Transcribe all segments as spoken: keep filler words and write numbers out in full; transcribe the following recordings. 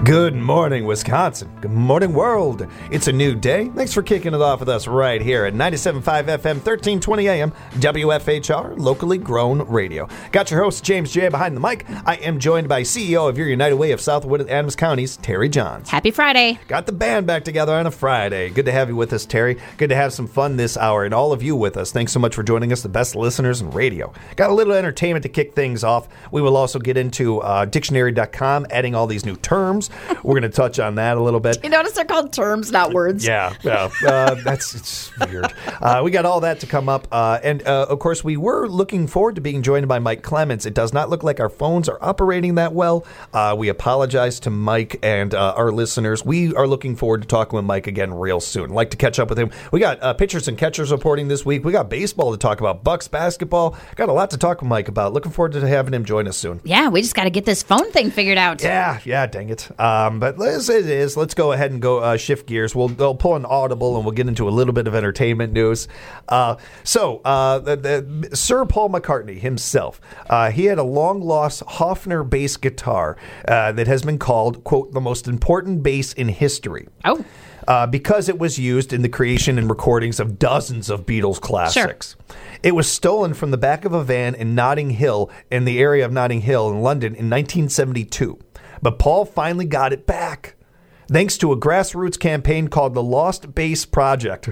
Good morning, Wisconsin. Good morning, world. It's a new day. Thanks for kicking it off with us right here at ninety-seven point five F M, thirteen twenty A M, W F H R, locally grown radio. Got your host, James J. behind the mic. I am joined by C E O of your United Way of Southwood and Adams Counties, Terry Johns. Happy Friday. Got the band back together on a Friday. Good to have you with us, Terry. Good to have some fun this hour, and all of you with us. Thanks so much for joining us, the best listeners in radio. Got a little entertainment to kick things off. We will also get into uh, dictionary dot com, adding all these new terms. We're going to touch on that a little bit. You notice they're called terms, not words. Yeah, yeah. Uh, that's it's weird. Uh, we got all that to come up. Uh, and, uh, of course, we were looking forward to being joined by Mike Clements. It does not look like our phones are operating that well. Uh, we apologize to Mike and uh, our listeners. We are looking forward to talking with Mike again real soon. Like to catch up with him. We got uh, pitchers and catchers reporting this week. We got baseball to talk about, Bucks basketball. Got a lot to talk with Mike about. Looking forward to having him join us soon. Yeah, we just got to get this phone thing figured out. Yeah, yeah, dang it. Um, but as it is, let's go ahead and go uh, shift gears. We'll, we'll pull an audible and we'll get into a little bit of entertainment news. Uh, so, uh, the, the, Sir Paul McCartney himself, uh, he had a long-lost Hofner bass guitar uh, that has been called, quote, the most important bass in history. Oh. Uh, because it was used in the creation and recordings of dozens of Beatles classics. Sure. It was stolen from the back of a van in Notting Hill, in the area of Notting Hill in London in nineteen seventy-two. But Paul finally got it back, thanks to a grassroots campaign called the Lost Bass Project.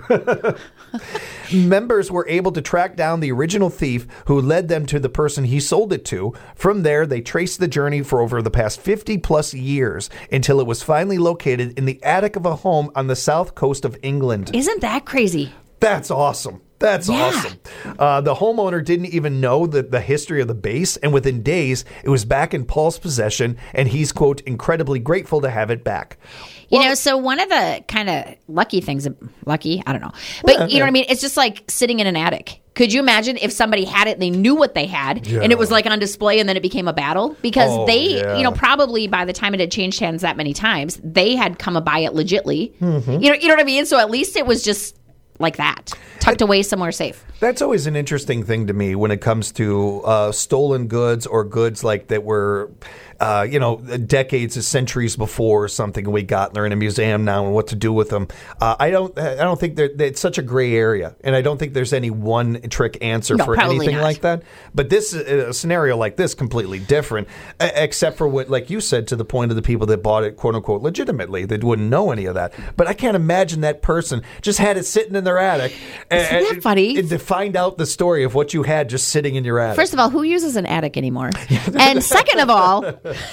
Members were able to track down the original thief who led them to the person he sold it to. From there, they traced the journey for over the past fifty plus years until it was finally located in the attic of a home on the south coast of England. Isn't that crazy? That's awesome. That's yeah. awesome. Uh, the homeowner didn't even know the, the history of the bass, and within days, it was back in Paul's possession, and he's, quote, incredibly grateful to have it back. You Well, know, so one of the kind of lucky things, lucky, I don't know. But Yeah, you know yeah. what I mean? It's just like sitting in an attic. Could you imagine if somebody had it, they knew what they had, Yeah. and it was like on display, and then it became a battle? Because Oh, they, yeah. you know, probably by the time it had changed hands that many times, they had come by it legitly. Mm-hmm. You know, you know what I mean? So at least it was just like that, tucked away somewhere safe. That's always an interesting thing to me when it comes to uh, stolen goods or goods like that were, uh, you know, decades or centuries before or something, and we got and they're in a museum now and what to do with them. Uh, I don't, I don't think that it's such a gray area, and I don't think there's any one trick answer No, for probably anything not. like that. But this a scenario like this completely different, a- except for what, like you said, to the point of the people that bought it, quote unquote, legitimately. They wouldn't know any of that. But I can't imagine that person just had it sitting in their attic. Isn't and, that funny? And to find out the story of what you had just sitting in your attic. First of all, who uses an attic anymore? And second of all,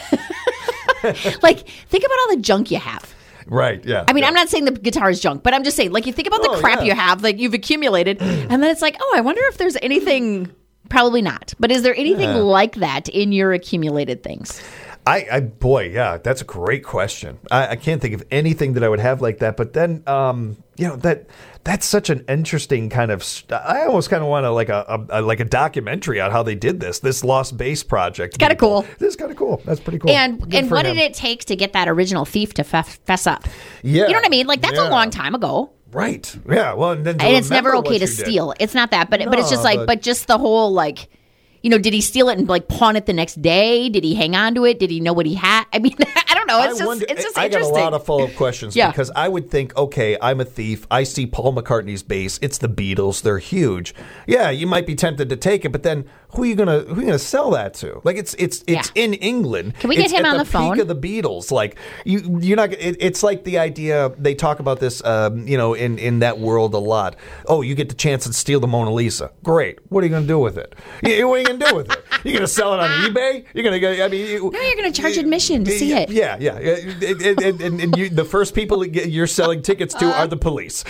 like, think about all the junk you have. Right, yeah. I mean, yeah. I'm not saying the guitar is junk, but I'm just saying, like, you think about the Oh, crap yeah. you have, like, you've accumulated, and then it's like, oh, I wonder if there's anything, probably not, but is there anything Yeah. like that in your accumulated things? I, I, boy, yeah, that's a great question. I, I can't think of anything that I would have like that. But then, um, you know, that that's such an interesting kind of. St- I almost kind of want to like a, a, a like a documentary on how they did this. This Lost Bass project. Kinda cool. This is kind of cool. That's pretty cool. And Good and for what him. did it take to get that original thief to fess, fess up? Yeah, You know what I mean? Like, that's yeah. a long time ago. Right. Yeah. Well, and then to And it's never remember okay what to you did. steal. It's not that, but but it's just No, like, but- but just the whole, like, you know, did he steal it and like pawn it the next day? Did he hang on to it? Did he know what he had? I mean, I don't know. It's I just wonder- it's just I got a interesting. lot of follow-up questions Yeah. because I would think, okay, I'm a thief. I see Paul McCartney's bass. It's the Beatles. They're huge. Yeah, you might be tempted to take it, but then who are you gonna who are you gonna sell that to? Like it's it's it's Yeah. in England. Can we get It's him at on the the phone? Peak of the Beatles. Like you, you're not. It, it's like the idea they talk about this. Um, you know, in in that world a lot. Oh, you get the chance to steal the Mona Lisa. Great. What are you gonna do with it? You- What are you gonna do with it? You're gonna sell it on eBay? You're gonna go. I mean, you, No, you're going to charge admission to see it. yeah, yeah. And, and, and, and, and you, the first people that get, you're selling tickets to are the police.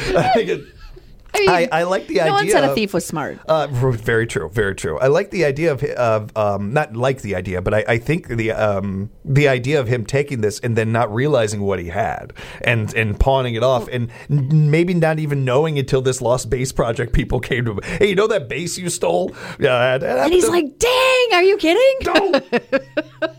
I, mean, I, I like the no idea. one said a of- thief was smart. Uh, very true, very true. I like the idea of, of um, not like the idea, but I, I think the um, the idea of him taking this and then not realizing what he had and and pawning it off and n- maybe not even knowing until this Lost Bass Project people came to him. Hey, you know that bass you stole? Yeah, that- that And he's happened like, dang, are you kidding? to- no.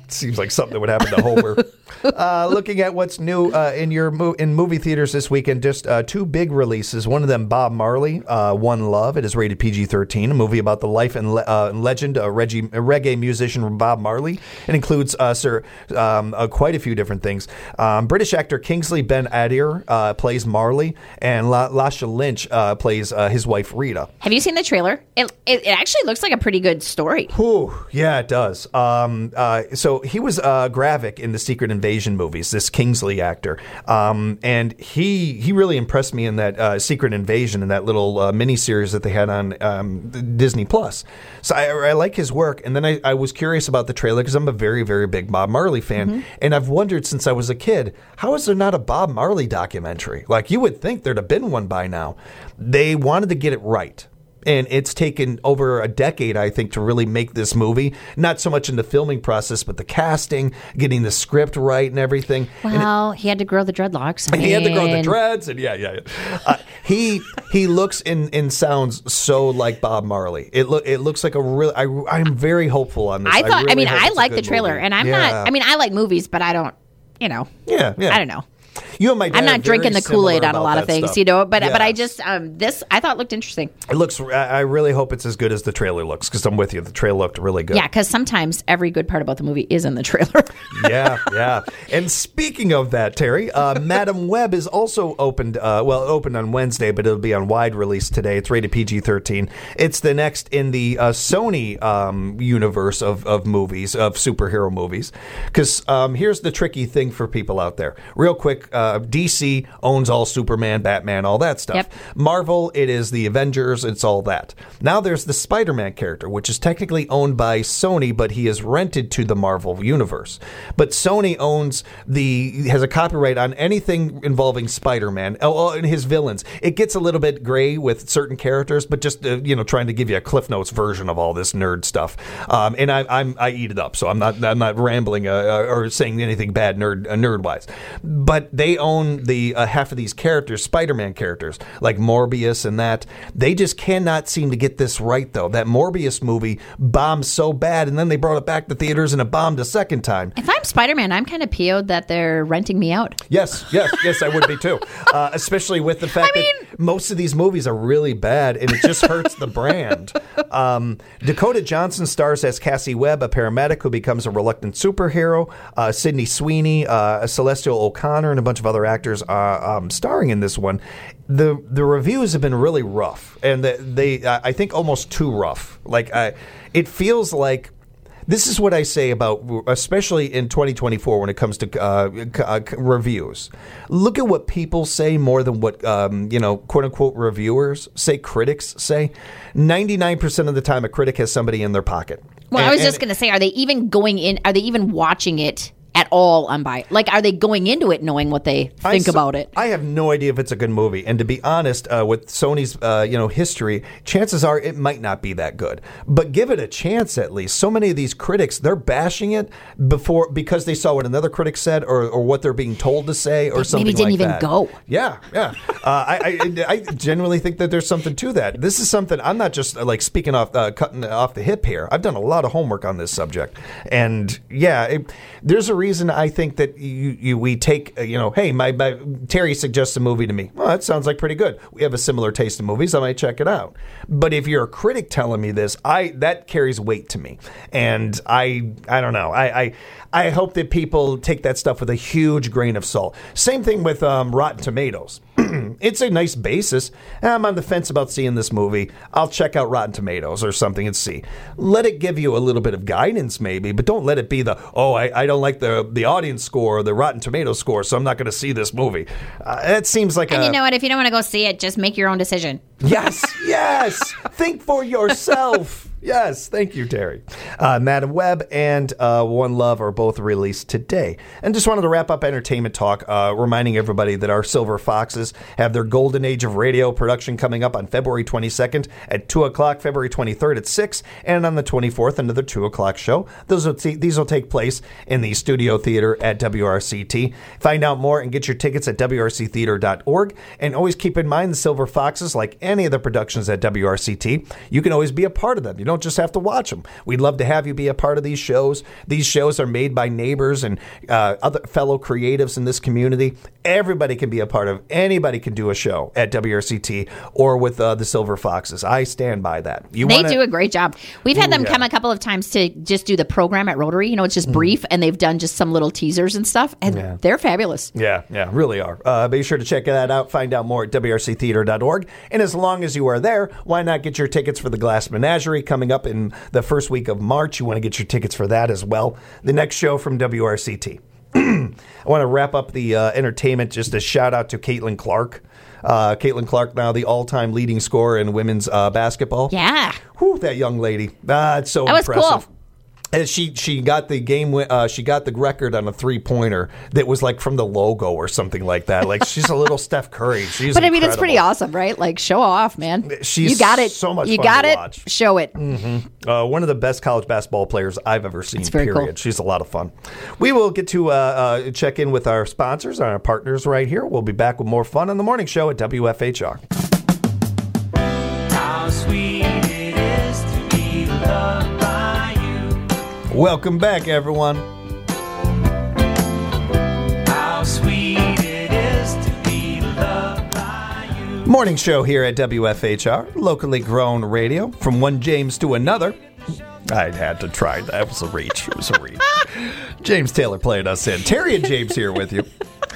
Seems like something that would happen to Homer. uh, looking at what's new uh, in your mo- in movie theaters this weekend, just uh, two big releases. One of them, Bob Marley, uh, One Love. It is rated P G thirteen, a movie about the life and le- uh, legend of Reggie, reggae musician Bob Marley. It includes uh, sir, um, uh, quite a few different things. Um, British actor Kingsley Ben-Adir uh, plays Marley, and La- Lasha Lynch uh, plays uh, his wife Rita. Have you seen the trailer? It, it, it actually looks like a pretty good story. Whew, yeah, it does. Um, uh, so he was uh, Gravik in the Secret Invasion movies, this Kingsley actor. Um, and he he really impressed me in that uh, Secret Invasion, in that little uh, miniseries that they had on um, Disney Plus. So I, I like his work. And then I, I was curious about the trailer because I'm a very, very big Bob Marley fan. Mm-hmm. And I've wondered since I was a kid, how is there not a Bob Marley documentary? Like, you would think there'd have been one by now. They wanted to get it right. And it's taken over a decade, I think, to really make this movie. Not so much in the filming process, but the casting, getting the script right and everything. Well, and it, he had to grow the dreadlocks. I he mean... had to grow the dreads. And yeah, yeah, yeah. Uh, he he looks and, and sounds so like Bob Marley. It, lo- it looks like a real... I, I'm very hopeful on this. I thought, I, really I mean, I like the good trailer. movie. And I'm yeah. not... I mean, I like movies, but I don't, you know. Yeah, yeah. I don't know. You and my dad I'm not are very drinking the Kool-Aid on a lot of things, stuff. you know. But yes. but I just um, this I thought looked interesting. It looks. I really hope it's as good as the trailer looks, because I'm with you. The trailer looked really good. Yeah, because sometimes every good part about the movie is in the trailer. yeah, yeah. And speaking of that, Terry, uh, Madam Web is also opened. Uh, well, it opened on Wednesday, but it'll be on wide release today. It's rated P G thirteen. It's the next in the uh, Sony um, universe of of movies, of superhero movies. Because um, here's the tricky thing for people out there. Real quick, uh, D C owns all Superman, Batman, all that stuff. Yep. Marvel, it is the Avengers, it's all that. Now there's the Spider-Man character, which is technically owned by Sony, but he is rented to the Marvel universe. But Sony owns the, has a copyright on anything involving Spider-Man, oh, and his villains. It gets a little bit gray with certain characters, but just, uh, you know, trying to give you a Cliff Notes version of all this nerd stuff. Um, and I, I'm, I eat it up, so I'm not, I'm not rambling uh, or saying anything bad nerd, uh, nerd-wise. But they own the Uh, half of these characters, Spider-Man characters, like Morbius and that. They just cannot seem to get this right, though. That Morbius movie bombed so bad, and then they brought it back to theaters, and it bombed a second time. If I'm Spider-Man, I'm kind of P O'd that they're renting me out. Yes, yes, yes, I would be, too. Uh, especially with the fact I mean, that most of these movies are really bad, and it just hurts the brand. Um, Dakota Johnson stars as Cassie Webb, a paramedic who becomes a reluctant superhero. Uh, Sydney Sweeney, uh, Celestial O'Connor, and a bunch of other actors Uh, um, starring in this one. The the reviews have been really rough, and the, they uh, I think almost too rough. Like I, it feels like. This is what I say about, especially in twenty twenty-four when it comes to uh, uh, reviews. Look at what people say more than what, um, you know, quote unquote reviewers say, critics say. ninety-nine percent of the time, a critic has somebody in their pocket. Well, and, I was just going to say, are they even going in? Are they even watching it at all unbiased? Like, are they going into it knowing what they think I, about it? I have no idea if it's a good movie. And to be honest, uh, with Sony's uh, you know history, chances are it might not be that good. But give it a chance at least. So many of these critics, they're bashing it before because they saw what another critic said or, or what they're being told to say or they something maybe didn't like even that. go. Yeah, yeah. Uh, I, I I genuinely think that there's something to that. This is something I'm not just uh, like speaking off uh, cutting off the hip here. I've done a lot of homework on this subject, and yeah, it, there's a reason I think that you, you we take, uh, you know, hey, my, my Terry suggests a movie to me. Well, that sounds like pretty good. We have a similar taste in movies. I might check it out. But if you're a critic telling me this, I that carries weight to me. And I I don't know. I I, I hope that people take that stuff with a huge grain of salt. Same thing with um, Rotten Tomatoes. It's a nice basis. I'm on the fence about seeing this movie. I'll check out Rotten Tomatoes or something and see. Let it give you a little bit of guidance maybe, but don't let it be the, oh, I, I don't like the, the audience score or the Rotten Tomatoes score, so I'm not going to see this movie. Uh, that seems like and a... you know what? If you don't want to go see it, just make your own decision. Yes, yes. Think for yourself. Yes, thank you, Terry. Uh, Madam Web and uh, One Love are both released today. And just wanted to wrap up entertainment talk, uh, reminding everybody that our Silver Foxes have their Golden Age of Radio production coming up on February twenty-second at two o'clock, February twenty-third at six, and on the twenty-fourth, another two o'clock show. Those will t- these will take place in the Studio Theater at W R C T. Find out more and get your tickets at W R C theater dot org. And always keep in mind the Silver Foxes, like any of the productions at W R C T, you can always be a part of them. You don't just have to watch them. We'd love to have you be a part of these shows. These shows are made by neighbors and uh, other fellow creatives in this community. Everybody can be a part of. Anybody can do a show at W R C T or with uh, the Silver Foxes. I stand by that. You they wanna, do a great job. We've had Ooh, them yeah. come a couple of times to just do the program at Rotary. You know, it's just brief, and they've done just some little teasers and stuff, and Yeah. they're fabulous. Yeah, yeah, really are. Uh, be sure to check that out. Find out more at W R C theater dot org. And as long as you are there, why not get your tickets for the Glass Menagerie coming up in the first week of March? You want to get your tickets for that as well. The next show from W R C T. I want to wrap up the uh, entertainment. Just a shout out to Caitlin Clark. Uh, Caitlin Clark, now the all-time leading scorer in women's uh, basketball. Yeah. Whew, that young lady. Ah, it's so That was impressive. cool. And she she got the game. wi- Uh, she got the record on a three pointer that was like from the logo or something like that. Like she's a little Steph Curry. She's But I mean, it's pretty incredible. awesome, right? Like, show off, man. She's you got it. so much You fun got to it. watch. Show it. Uh, one of the best college basketball players I've ever seen. That's very period. cool. She's a lot of fun. We will get to uh, uh, check in with our sponsors and our partners right here. We'll be back with more fun on the morning show at W F H R. How sweet it is to be loved by you. Welcome back, everyone. How sweet it is to be loved by you. Morning show here at W F H R, locally grown radio. From one James to another. I had to try. That was a reach. It was a reach. James Taylor played us in. Terry and James here with you.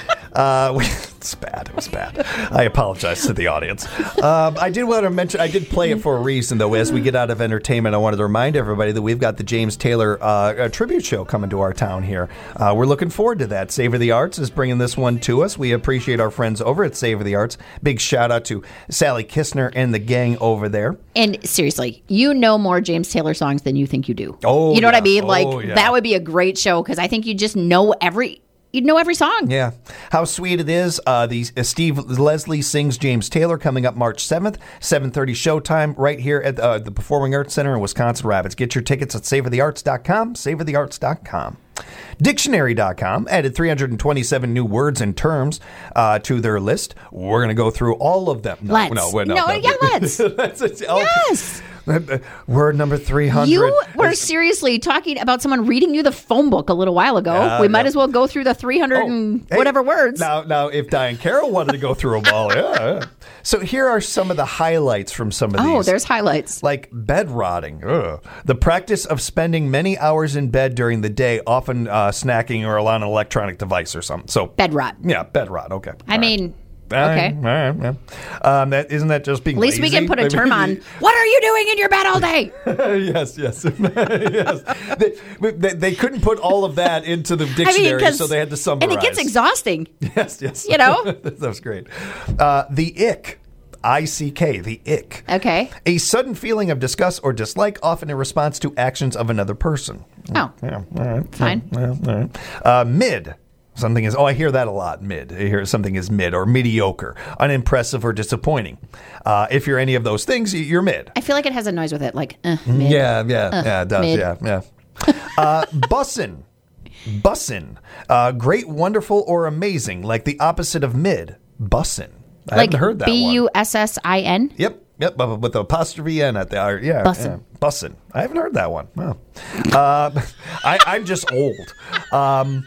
Uh, we, it's bad. It was bad. I apologize to the audience. Um, I did want to mention, I did play it for a reason, though. As we get out of entertainment, I wanted to remind everybody that we've got the James Taylor uh, a tribute show coming to our town here. Uh, we're looking forward to that. Savor the Arts is bringing this one to us. We appreciate our friends over at Savor the Arts. Big shout out to Sally Kistner and the gang over there. And seriously, you know more James Taylor songs than you think you do. Oh, you know what I yeah. mean? Like, Oh, yeah. that would be a great show because I think you just know every. You'd know every song. Yeah. How sweet it is. Uh, the uh, Steve Leslie Sings James Taylor coming up March seventh, seven thirty showtime right here at uh, the Performing Arts Center in Wisconsin Rapids. Get your tickets at savor the arts dot com, savor the arts dot com. Dictionary dot com added three hundred twenty-seven new words and terms uh, to their list. We're going to go through all of them. No, Let's. No, no, No, no. yeah, let's. That's it. Oh, Yes. Word number three hundred. You were seriously talking about someone reading you the phone book a little while ago. Uh, we might yeah. as well go through the three hundred and hey, whatever words. Now, now, if Diane Carroll wanted to go through them all, yeah, yeah. So here are some of the highlights from some of these. Oh, there's highlights. Like bed rotting. Ugh. The practice of spending many hours in bed during the day, often uh, snacking or on an electronic device or something. So Bed rot. Yeah, bed rot. Okay. I All mean, right. okay. All right, all right, yeah. Um, that, isn't that just being At least we lazy? can put a I term mean, on. What are you doing in your bed all day? yes, yes, yes. They, they, they couldn't put all of that into the dictionary, 'cause- so they had to summarize. And it gets exhausting. Yes, yes. You know? that was great. Uh, the ick. I C K, the ick. Okay. A sudden feeling of disgust or dislike, often in response to actions of another person. Oh, Yeah, all right. fine. Yeah, all right. Uh, mid. Something is, oh, I hear that a lot, mid. I hear something is mid or mediocre, unimpressive or disappointing. Uh, if you're any of those things, you're mid. I feel like it has a noise with it, like, uh, mid. Yeah, yeah, yeah, it does. mid. Yeah, yeah. Uh, bussin'. Bussin'. Uh, great, wonderful, or amazing, like the opposite of mid. Bussin'. I Like haven't heard that B U one. S S I N? Yep, yep, but with the apostrophe N at the R. Yeah, Bussin'. yeah, bussin'. I haven't heard that one. Wow. Uh, I, I'm just old. Um,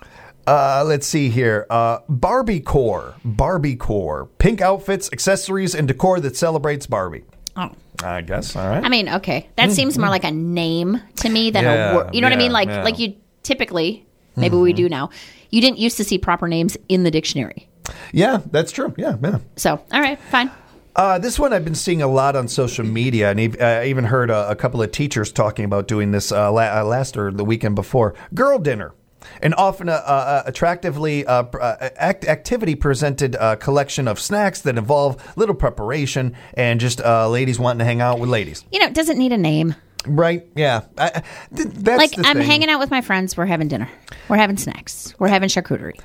uh, let's see here. Uh, Barbie core. Barbie core. Pink outfits, accessories, and decor that celebrates Barbie. Oh. I guess. All right. I mean, okay. That seems more like a name to me than Yeah, a word. You know what I yeah, mean? Like, yeah. like you typically, maybe we do now, you didn't used to see proper names in the dictionary. Yeah, that's true. Yeah, yeah. So, all right, fine. Uh, this one I've been seeing a lot on social media, and ev- I even heard a, a couple of teachers talking about doing this uh, la- uh, last or the weekend before. Girl dinner. An often uh, uh, attractively uh, pr- uh, act- activity presented uh, collection of snacks that involve little preparation and just uh, ladies wanting to hang out with ladies. You know, it doesn't need a name. Right? Yeah. I, I- th- that's Like, the I'm thing. hanging out with my friends. We're having dinner. We're having snacks. We're having charcuterie.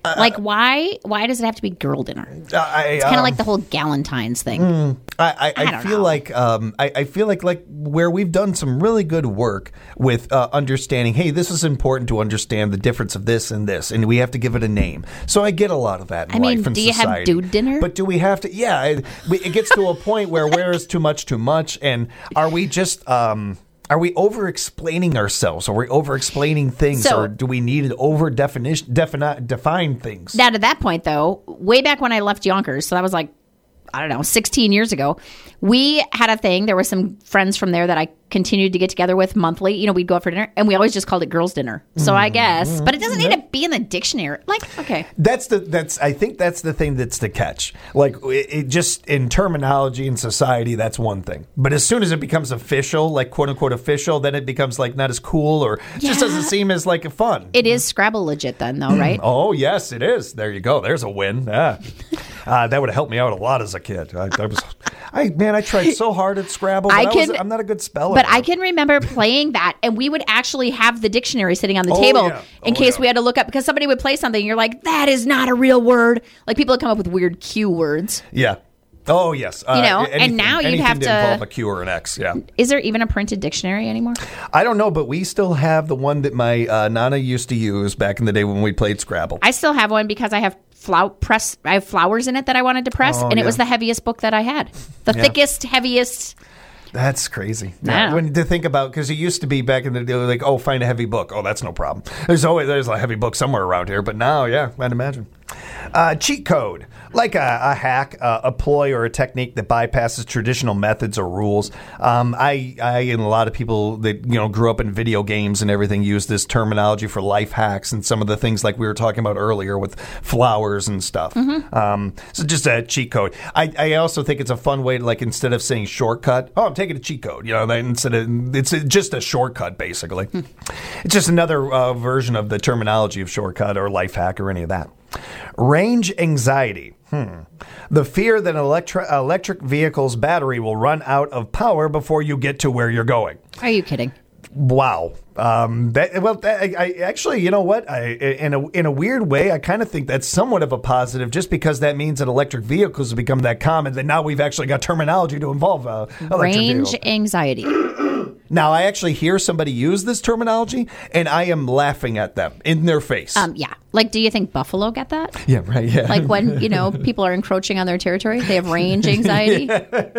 like, why Why does it have to be girl dinner? Uh, I, It's kind of um, like the whole Galentine's thing. I, I, I I don't feel know. like um, I, I feel like like where we've done some really good work with uh, understanding. Hey, this is important to understand the difference of this and this, and we have to give it a name. So I get a lot of that in I mean, life and do you have society. dude dinner? But do we have to? Yeah, it, we, it gets to a point where where is too much too much, and are we just um, are we over explaining ourselves? Are we over explaining things, So- or do we need to over definition defini- define things? Now, to that point, though, way back when I left Yonkers, so that was like, I don't know, sixteen years ago, we had a thing. There were some friends from there that I continued to get together with monthly. You know, we'd go out for dinner, and we always just called it girls' dinner. So I guess, but it doesn't need to be in the dictionary. Like, okay. That's the that's I think that's the thing that's the catch. Like it, it just in terminology in society, that's one thing. But as soon as it becomes official, like quote unquote official, then it becomes like not as cool or it just Yeah. doesn't seem as like fun. It is Scrabble legit then, though, right? Oh yes, it is. There you go. There's a win. Yeah, uh, that would have helped me out a lot as a kid. I, I was, I man, I tried so hard at Scrabble. But I I was, can- I'm not a good speller. But I can remember playing that, and we would actually have the dictionary sitting on the Oh, table yeah. in Oh, case yeah. we had to look up, because somebody would play something, and you're like, that is not a real word. Like, people would come up with weird Q words. Yeah. Oh yes. Uh, You know, and anything- now you'd anything have to- involve a Q or an X. Yeah. Is there even a printed dictionary anymore? I don't know, but we still have the one that my uh, Nana used to use back in the day when we played Scrabble. I still have one because I have flow- press. I have flowers in it that I wanted to press, Oh, and it yeah. was the heaviest book that I had. The Yeah. thickest, heaviest. That's crazy. Yeah. When to think about, because it used to be back in the day, like, oh, find a heavy book. Oh, that's no problem. There's always there's a heavy book somewhere around here, but now, yeah, I'd imagine. Uh, cheat code, like a, a hack, uh, a ploy, or a technique that bypasses traditional methods or rules. Um, I, I, and a lot of people that you know grew up in video games and everything use this terminology for life hacks and some of the things like we were talking about earlier with flowers and stuff. Um, so just a cheat code. I, I also think it's a fun way to, like, instead of saying shortcut, oh, I'm taking a cheat code. You know, then instead of it's just a shortcut basically. It's just another uh, version of the terminology of shortcut or life hack or any of that. Range anxiety. Hmm. The fear that an electri- electric vehicle's battery will run out of power before you get to where you're going. Are you kidding? Wow. Um, that, well, that, I, I actually, you know what? I, in a in a weird way, I kind of think that's somewhat of a positive, just because that means that electric vehicles have become that common that now we've actually got terminology to involve uh, electric Range vehicles. anxiety. Now, I actually hear somebody use this terminology, and I am laughing at them in their face. Um, yeah. Like, do you think buffalo get that? yeah, right. Yeah. Like when, you know, people are encroaching on their territory, they have range anxiety.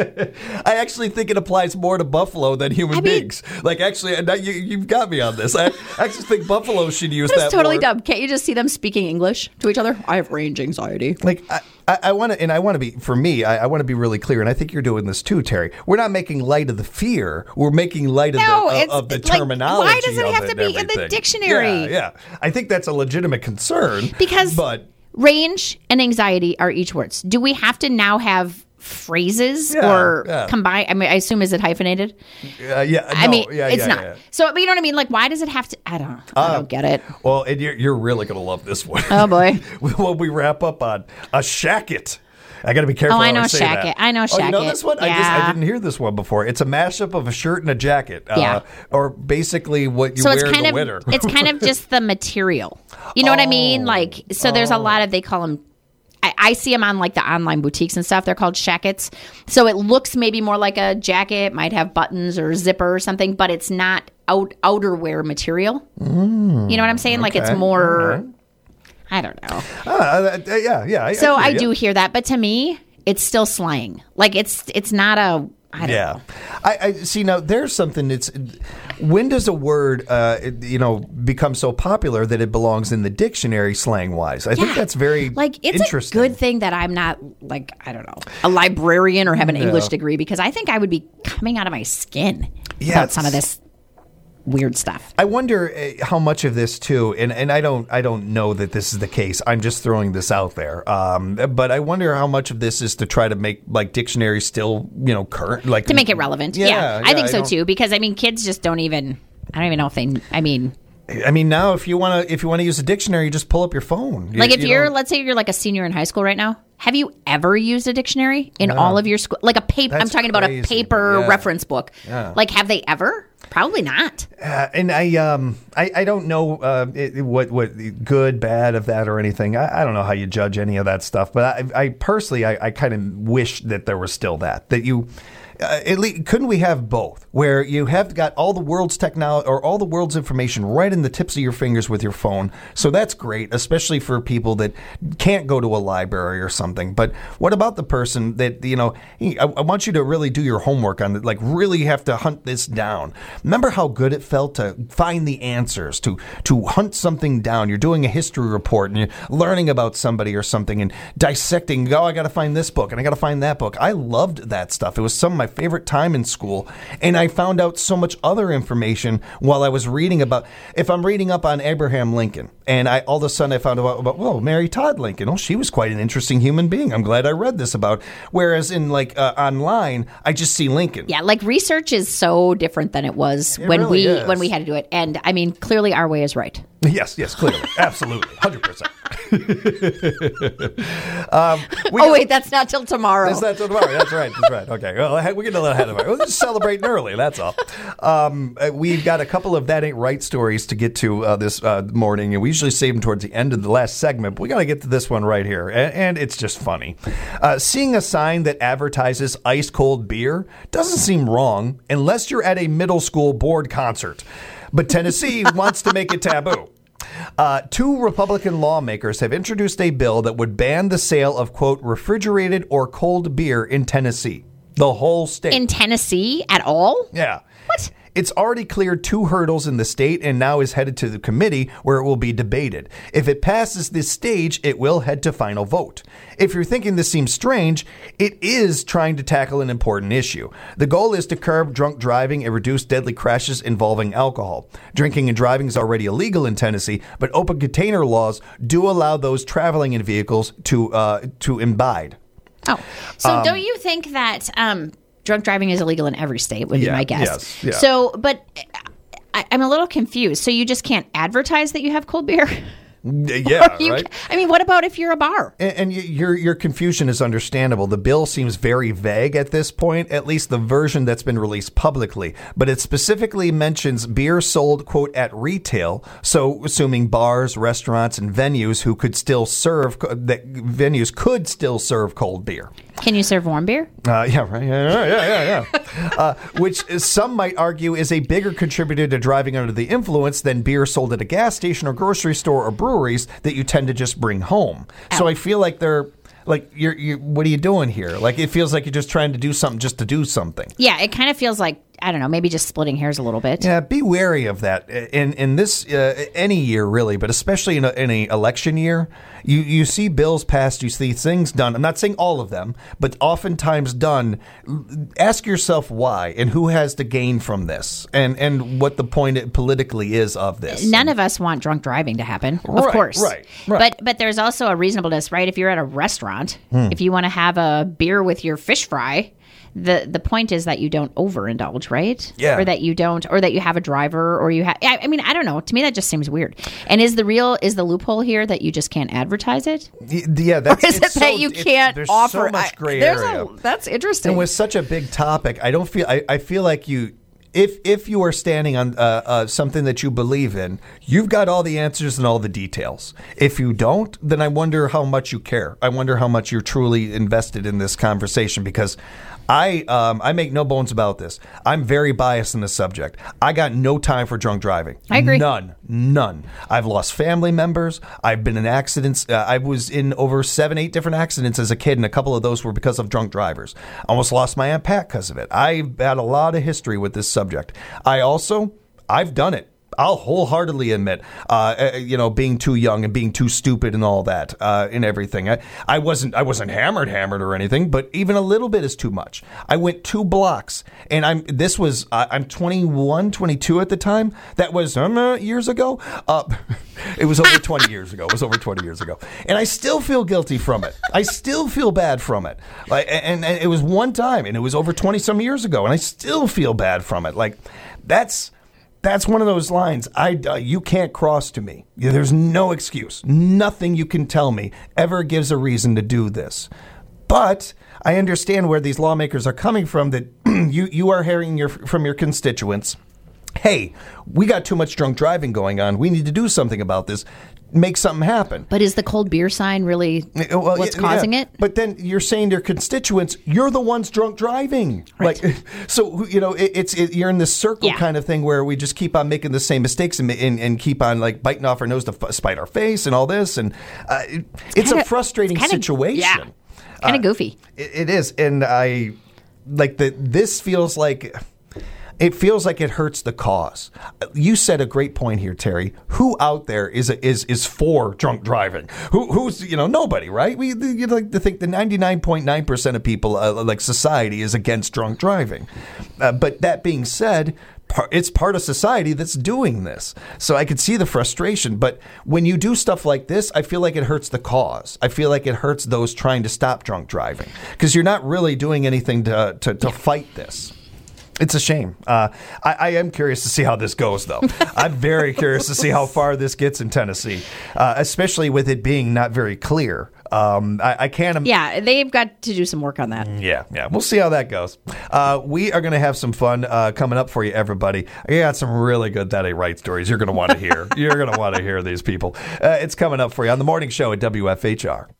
I actually think it applies more to buffalo than human I mean- beings. Like, actually, and now you, you've got me on this. I, I actually think buffalo should use That's that totally more. dumb. Can't you just see them speaking English to each other? I have range anxiety. Like I, I, I want to, and I want to be for me. I, I want to be really clear, and I think you're doing this too, Terry. We're not making light of the fear. We're making light of No, the of, it's- of the it's like, terminology. why does it of have to and be in the everything. dictionary? Yeah, yeah. I think that's a legitimate concern Because but range and anxiety are each words. Do we have to now have phrases Yeah, or yeah. combine? I mean, I assume, is it hyphenated? uh, yeah, I no, mean, yeah, it's yeah, not. yeah. So, but you know what I mean? Like, why does it have to? I don't. I Uh, don't get it. Well, and you're, you're really going to love this one. Oh boy. When we wrap up on a shacket. I got to be careful. Oh, I how know say shacket. that. I know Oh, you know shacket. this one? I just I Yeah. didn't hear this one before. It's a mashup of a shirt and a jacket. Yeah. Uh, or basically what you So wear it's in kind the of winter. it's kind of just the material. You know what I mean? Oh. Like, so there's a lot of, they call them. I, I see them on like the online boutiques and stuff. They're called shackets. So it looks maybe more like a jacket, might have buttons or zipper or something, but it's not out outerwear material. Mm, you know what I'm saying? Like, it's okay. more. All right. I don't know. Ah, uh, uh, yeah, yeah. I, So I, I hear ya. do hear that, but to me, it's still slang. Like, it's it's not a. I don't Yeah, know. I, I see. Now there's something that's. When does a word, uh, it- you know, become so popular that it belongs in the dictionary, slang wise? I think Yeah. that's very Like, it's interesting. a good thing that I'm not, like, I don't know, a librarian or have an English degree, because I think I would be coming out of my skin Yeah, about some of it's- this weird stuff. I wonder uh, how much of this too, and, and I don't I don't know that this is the case. I'm just throwing this out there. Um, but I wonder how much of this is to try to make like dictionaries still, you know, current, like To make it relevant. Yeah, Yeah, I think yeah, so don't- too, because, I mean, kids just don't even, I don't even know if they, I mean, I mean, now if you want to if you want to use a dictionary, you just pull up your phone. You- like, if you you're, don't- let's say you're like a senior in high school right now, have you ever used a dictionary in all of your school? Like a paper, I'm That's talking about a crazy. paper Yeah. reference book. Yeah. Like, have they ever? Probably not. Uh, and I, um, I, I don't know uh, it, what what good, bad of that or anything. I, I don't know how you judge any of that stuff. But I, I personally, I, I kind of wish that there was still that that you. Uh, at least, couldn't we have both, where you have got all the world's technology or all the world's information right in the tips of your fingers with your phone? So that's great, especially for people that can't go to a library or something. But what about the person that, you know, I, I want you to really do your homework on it, like really have to hunt this down. Remember how good it felt to find the answers, to to hunt something down. You're doing a history report and you're learning about somebody or something and dissecting, oh, I got to find this book and I got to find that book. I loved that stuff. It was some of my favorite time in school, and I found out so much other information while I was reading about. If I'm reading up on Abraham Lincoln, and I all of a sudden I found out about, well, Mary Todd Lincoln. Oh, she was quite an interesting human being. I'm glad I read this about. Whereas in like uh, online, I just see Lincoln. Yeah, like research is so different than it was It when really we is. when we had to do it. And I mean, clearly our way is right. Yes, yes, clearly, absolutely, hundred percent. Um, Oh wait, that's not till tomorrow. That's not till tomorrow. That's right. That's right. Okay. Well, we're getting a little ahead of it. We're just celebrating early. That's all. Um, uh, we've got a couple of That Ain't Right stories to get to uh, this uh, morning, and we usually save them towards the end of the last segment, but we got to get to this one right here, and, and it's just funny. Uh, seeing a sign that advertises ice cold beer doesn't seem wrong unless you're at a middle school board concert, but Tennessee wants to make it taboo. Uh, two Republican lawmakers have introduced a bill that would ban the sale of, quote, refrigerated or cold beer in Tennessee. The whole state. In Tennessee at all? Yeah. What? It's already cleared two hurdles in the state and now is headed to the committee where it will be debated. If it passes this stage, it will head to final vote. If you're thinking this seems strange, it is trying to tackle an important issue. The goal is to curb drunk driving and reduce deadly crashes involving alcohol. Drinking and driving is already illegal in Tennessee, but open container laws do allow those traveling in vehicles to uh, to imbibe. Oh, so Um, don't you think that um, drunk driving is illegal in every state? Would be Yeah, my guess. yes, yeah. So, but I, I'm a little confused. So you just can't advertise that you have cold beer? Yeah, You right? ca- I mean, what about if you're a bar? And, and y- your your confusion is understandable. The bill seems very vague at this point, at least the version that's been released publicly. But it specifically mentions beer sold, quote, at retail. So assuming bars, restaurants, and venues who could still serve, that venues could still serve cold beer. Can you serve warm beer? Uh, yeah, right. Yeah, yeah, yeah. yeah. uh, which some might argue is a bigger contributor to driving under the influence than beer sold at a gas station or grocery store or breweries that you tend to just bring home. So I feel like they're like, you're, you're, what are you doing here? Like, it feels like you're just trying to do something just to do something. Yeah, it kind of feels like, I don't know, maybe just splitting hairs a little bit. Yeah, be wary of that in in this uh, any year really, but especially in a, in a election year. You you see bills passed, you see things done. I'm not saying all of them, but oftentimes done. Ask yourself why and who has to gain from this, and and what the point politically is of this. None of us want drunk driving to happen, of Right, course. right, right. But but there's also a reasonableness, right? If you're at a restaurant, Hmm. if you want to have a beer with your fish fry, the the point is that you don't overindulge, right? Yeah. Or that you don't, or that you have a driver, or you have. I, I mean, I don't know. To me, that just seems weird. And is the real is the loophole here that you just can't advertise it? Y- yeah, that's Or is it it's that so- you it's- can't there's offer? so much I- gray there's area. A, that's interesting. And with such a big topic, I don't feel. I, I feel like you, if if you are standing on uh, uh, something that you believe in, you've got all the answers and all the details. If you don't, then I wonder how much you care. I wonder how much you're truly invested in this conversation, because I um, I make no bones about this. I'm very biased in this subject. I got no time for drunk driving. I agree. None. None. I've lost family members. I've been in accidents. Uh, I was in over seven, eight different accidents as a kid, and a couple of those were because of drunk drivers. I almost lost my Aunt Pat because of it. I've had a lot of history with this subject. I also, I've done it. I'll wholeheartedly admit, uh, uh, you know, being too young and being too stupid and all that, uh, and everything. I, I wasn't, I wasn't hammered, hammered or anything, but even a little bit is too much. I went two blocks, and I'm. This was, uh, I'm twenty-one, twenty-two at the time. That was um, uh, years ago. Uh, it was over twenty years ago. It was over twenty years ago, and I still feel guilty from it. I still feel bad from it. Like, and, and it was one time, and it was over twenty some years ago, and I still feel bad from it. Like, that's. That's one of those lines I, uh, you can't cross to me. There's no excuse. Nothing you can tell me ever gives a reason to do this. But I understand where these lawmakers are coming from, that you, you are hearing your, from your constituents hey, we got too much drunk driving going on. We need to do something about this. Make something happen. But is the cold beer sign really Well, what's yeah, causing yeah. it? But then you're saying to your constituents, you're the ones drunk driving. Right. Like, so, you know, it, it's it, you're in this circle Yeah. kind of thing where we just keep on making the same mistakes and, and, and keep on like biting off our nose to f- spite our face and all this. And uh, it, it's kinda- a frustrating it's kinda- situation. Yeah. Kind of Uh, goofy. It, it is. And I like that. This feels like. It feels like it hurts the cause. You said a great point here, Terry. Who out there is is is for drunk driving? Who who's you know nobody, right? We you like to think the ninety-nine point nine percent of people, uh, like society, is against drunk driving. Uh, but that being said, par- it's part of society that's doing this. So I could see the frustration. But when you do stuff like this, I feel like it hurts the cause. I feel like it hurts those trying to stop drunk driving because you're not really doing anything to to, to fight this. It's a shame. Uh, I, I am curious to see how this goes, though. I'm very curious to see how far this gets in Tennessee, uh, especially with it being not very clear. Um, I, I can't. Im- Yeah, they've got to do some work on that. Yeah, yeah. We'll see how that goes. Uh, we are going to have some fun uh, coming up for you, everybody. I got some really good That Ain't Right stories you're going to want to hear. You're going to want to hear these people. Uh, it's coming up for you on the morning show at W F H R.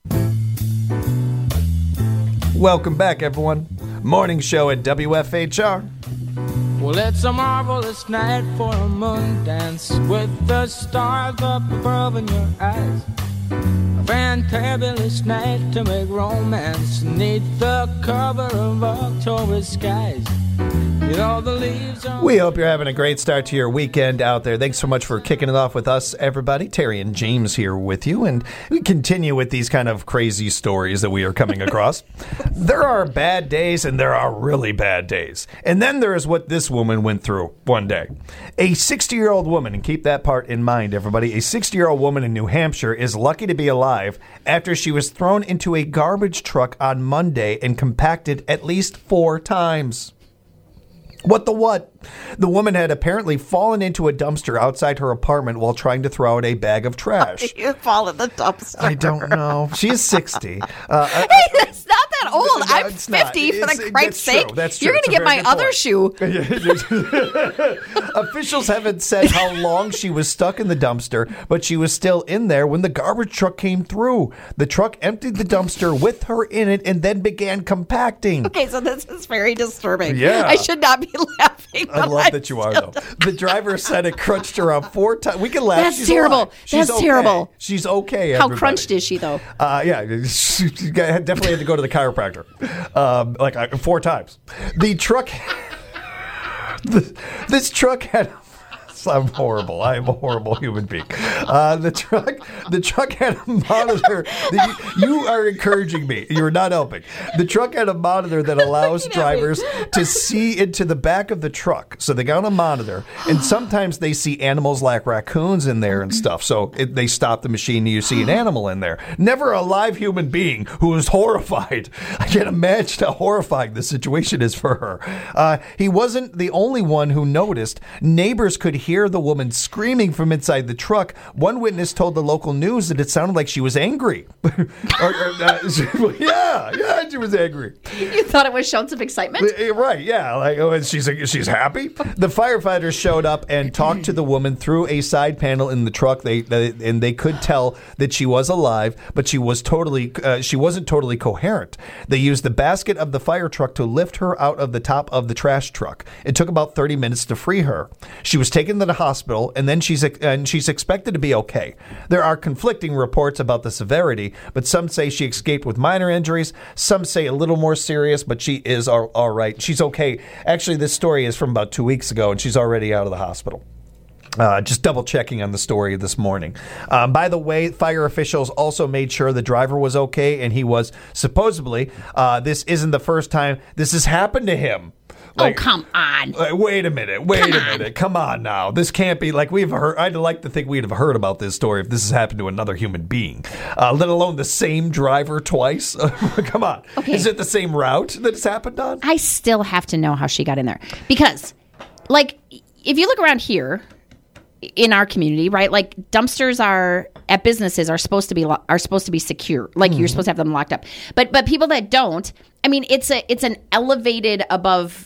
Welcome back, everyone. Morning show at W F H R. Well, it's a marvelous night for a moon dance with the stars up above in your eyes. A fantabulous night to make romance neath the cover of October skies. You know the leaves are... We hope you're having a great start to your weekend out there. Thanks so much for kicking it off with us, everybody. Terry and James here with you, and we continue with these kind of crazy stories that we are coming across. There are bad days and there are really bad days. And then there is what this woman went through one day. A sixty-year-old woman, and keep that part in mind, everybody, a sixty-year-old woman in New Hampshire is lucky to be alive after she was thrown into a garbage truck on Monday and compacted at least four times. What the what? The woman had apparently fallen into a dumpster outside her apartment while trying to throw out a bag of trash. You fall in the dumpster. I don't know. She is sixty. Uh, Hey, that's not that old. No, I'm it's not. fifty, for It's- the that's Christ's true. sake. That's true. You're going It's to a get very my good other point. shoe. Officials haven't said how long she was stuck in the dumpster, but she was still in there when the garbage truck came through. The truck emptied the dumpster with her in it and then began compacting. Okay, so this is very disturbing. Yeah. I should not be laughing. I but love I'm that you are, still- though. The driver said it crunched her up four times. We can laugh. That's She's terrible. alive. She's That's okay. terrible. She's okay. How everybody. crunched is she, though? Uh, yeah, she definitely had to go to the chiropractor, um, like uh, four times. The truck, the, this truck had. I'm horrible. I am a horrible human being. Uh, the truck, the truck had a monitor. The, you are encouraging me. You're not helping. The truck had a monitor that allows drivers to see into the back of the truck. So they got on a monitor, and sometimes they see animals like raccoons in there and stuff. So it, they stop the machine, and you see an animal in there. Never a live human being who is horrified. I can't imagine how horrifying the situation is for her. Uh, he wasn't the only one who noticed. Neighbors could hear hear the woman screaming from inside the truck. One witness told the local news that it sounded like she was angry. or, or, uh, she, yeah, yeah, she was angry. You thought it was shouts of excitement? Right, yeah. Like, oh, and she's she's happy. The firefighters showed up and talked to the woman through a side panel in the truck. They, they and they could tell that she was alive, but she was totally uh, she wasn't totally coherent. They used the basket of the fire truck to lift her out of the top of the trash truck. It took about thirty minutes to free her. She was taken to the hospital, and then she's and she's expected to be okay. There are conflicting reports about the severity, but some say she escaped with minor injuries. Some say a little more serious, but she is all, all right. She's okay. Actually, this story is from about two weeks ago, and she's already out of the hospital. Uh, just double checking on the story this morning. Um, by the way, fire officials also made sure the driver was okay, and he was supposedly, uh, this isn't the first time this has happened to him. Like, oh, come on. Like, wait a minute. Wait Come a on. minute. Come on now. This can't be like we've heard. I'd like to think we'd have heard about this story if this has happened to another human being, uh, let alone the same driver twice. Come on. Okay. Is it the same route that it's happened on? I still have to know how she got in there. Because, like, if you look around here in our community, right? Like, dumpsters are at businesses are supposed to be lo- are supposed to be secure. Like, you're supposed to have them locked up. But but people that don't, I mean, it's a it's an elevated above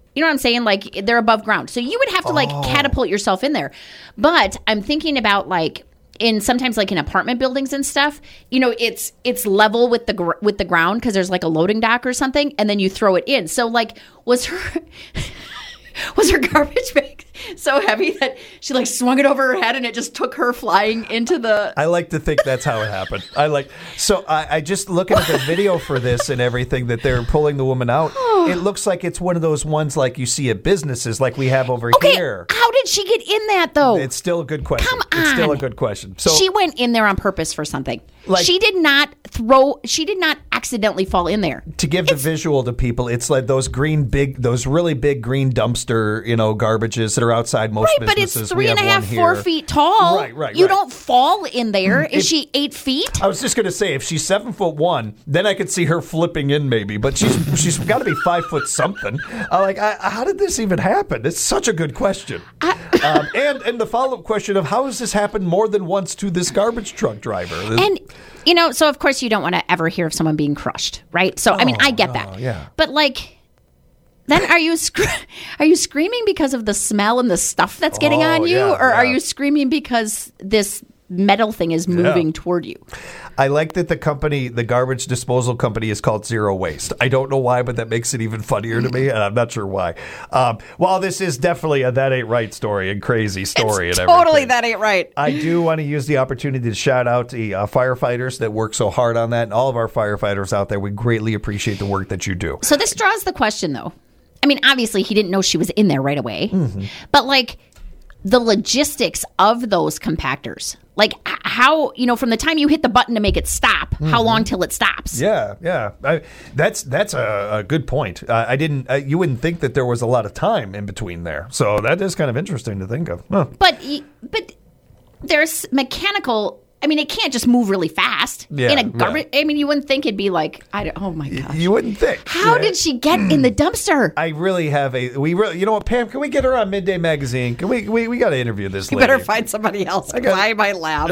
You know what I'm saying? Like, they're above ground. So you would have to, like, Oh. catapult yourself in there. But I'm thinking about, like, in sometimes, like, in apartment buildings and stuff, you know, it's it's level with the gr- with the ground because there's, like, a loading dock or something, and then you throw it in. So, like, was her... Was her garbage bag so heavy that she like swung it over her head and it just took her flying into the... I like to think that's how it happened. I like so I, I just looking at the video for this and everything that they're pulling the woman out. It looks like it's one of those ones like you see at businesses like we have over Okay, here. how did she get in that though? It's still a good question. Come It's still a on. good question. So She went in there on purpose for something. Like- she did not throw... She did not accidentally fall in there. to give the visual to people, it's like those green big, those really big green dumpster, you know, garbages that are outside most Right, but businesses. it's We three and a have half, one four here. feet tall. Right, right, You right. don't fall in there. Is If- she eight feet? I was just gonna say, if she's seven foot one, then I could see her flipping in maybe. But she's she's got to be five foot something. I like, I, how did this even happen? It's such a good question. um, and and the follow up question of how has this happened more than once to this garbage truck driver? And, you know, so of course you don't want to ever hear of someone being crushed, right? So, I mean, I get no, that. yeah. But, like... Then are you scr- are you screaming because of the smell and the stuff that's getting Oh, on you, yeah, or are yeah. you screaming because this metal thing is moving Yeah. toward you? I like that the company, the garbage disposal company, is called Zero Waste. I don't know why, but that makes it even funnier to me, and I'm not sure why. Um, while this is definitely a that ain't right story and crazy story, It's and totally everything, that ain't right. I do want to use the opportunity to shout out the uh, firefighters that work so hard on that, and all of our firefighters out there. We greatly appreciate the work that you do. So this draws the question, though. I mean, obviously he didn't know she was in there right away, Mm-hmm. but like the logistics of those compactors, like h- how, you know, from the time you hit the button to make it stop, how long till it stops? Mm-hmm. Yeah, yeah, I, that's that's a, a good point. Uh, I didn't, uh, you wouldn't think that there was a lot of time in between there, so that is kind of interesting to think of. Huh. But y- but there's mechanical. I mean, it can't just move really fast Yeah, in a garbage. I mean, you wouldn't think it'd be like, I don't, oh my gosh. You wouldn't think. How Yeah. did she get in the dumpster? I really have a. We really, you know what, Pam? Can we get her on Midday Magazine? Can we? We, we got to interview this You lady. better find somebody else. got- I might laugh.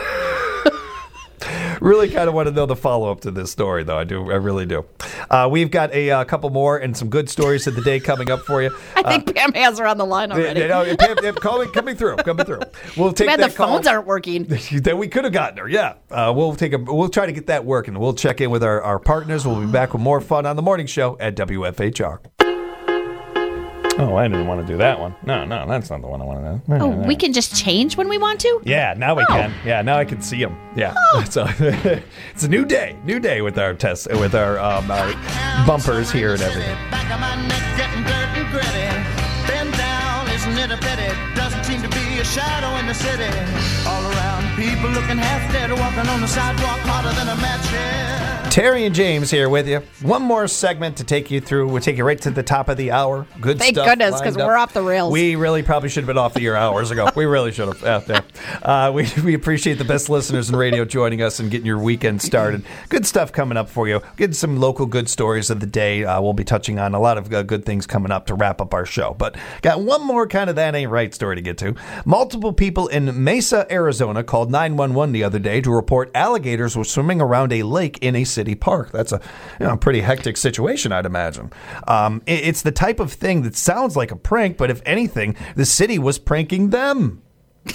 Really kind of want to know the follow up to this story, though. I do. I really do. Uh, we've got a uh, couple more and some good stories of the day coming up for you. I think Pam has her on the line already. You know, Pam, Pam, call me, coming through, coming through. We'll take Too bad that the call. phones aren't working. Then we could have gotten her. Yeah, uh, we'll take a. We'll try to get that working. We'll check in with our, our partners. We'll be back with more fun on the morning show at W F H R. Oh, I didn't want to do that one. No, no, that's not the one I want to do. Oh, we can just change when we want to? Yeah, now we Oh. can. Yeah, now I can see them. Yeah, so it's a new day, new day with our test, with our, um, our bumpers here and everything. Back of my neck getting dirt and gritty. Bend down, isn't it a pity? Doesn't seem to be a shadow in the city. All around, people looking half dead, walking on the sidewalk harder than a match head. Terry and James here with you. One more segment to take you through. We'll take you right to the top of the hour. Good Thank stuff. goodness, 'cause lined up. we're off the rails. We really probably should have been off the air hours ago. We really should have. Yeah, yeah. Uh, we, we appreciate the best listeners in radio joining us and getting your weekend started. Good stuff coming up for you. Getting some local good stories of the day. Uh, we'll be touching on a lot of uh, good things coming up to wrap up our show. But got one more kind of that ain't right story to get to. Multiple people in Mesa, Arizona called nine one one the other day to report alligators were swimming around a lake in a city park. That's a you know, pretty hectic situation, I'd imagine. Um, it, it's the type of thing that sounds like a prank, but if anything, the city was pranking them.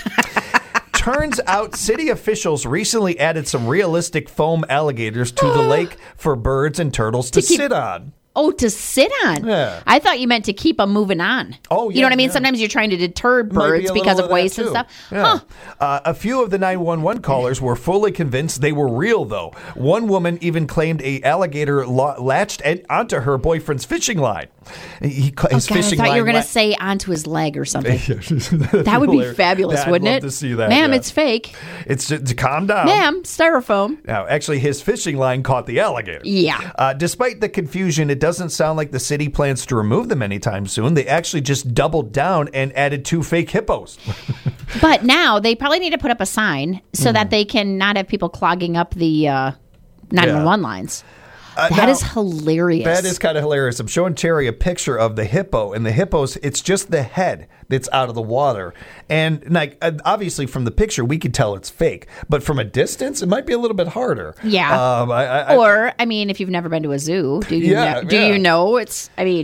Turns out city officials recently added some realistic foam alligators to the lake for birds and turtles to, To keep- sit on. Oh, to sit on. Yeah. I thought you meant to keep them moving on. Oh, You yeah, know what I mean? yeah. Sometimes you're trying to deter Might be birds a little because of that, waste and too. stuff. Yeah. Huh. Uh, a few of the nine one one callers were fully convinced they were real, though. One woman even claimed a alligator la- latched ed- onto her boyfriend's fishing line. He, ca- Oh, his God, I fishing thought you were line going la- to say onto his leg or something. that That would be fabulous, yeah, wouldn't I'd it? love to see that. Ma'am, yeah. it's fake. It's just to calm down. Ma'am, styrofoam. Now, actually, his fishing line caught the alligator. Yeah. Uh, despite the confusion, it doesn't sound like the city plans to remove them anytime soon. They actually just doubled down and added two fake hippos. But now they probably need to put up a sign so Hmm. that they can not have people clogging up the uh, nine one one lines. Uh, That now- is hilarious. That is kind of hilarious. I'm showing Terry a picture of the hippo, and the hippos, it's just the head that's out of the water. And like uh, obviously from the picture, we could tell it's fake, but from a distance, it might be a little bit harder. Yeah. Um, I, I, I- Or, I mean, if you've never been to a zoo, do you Yeah, know, do yeah. you know it's, I mean,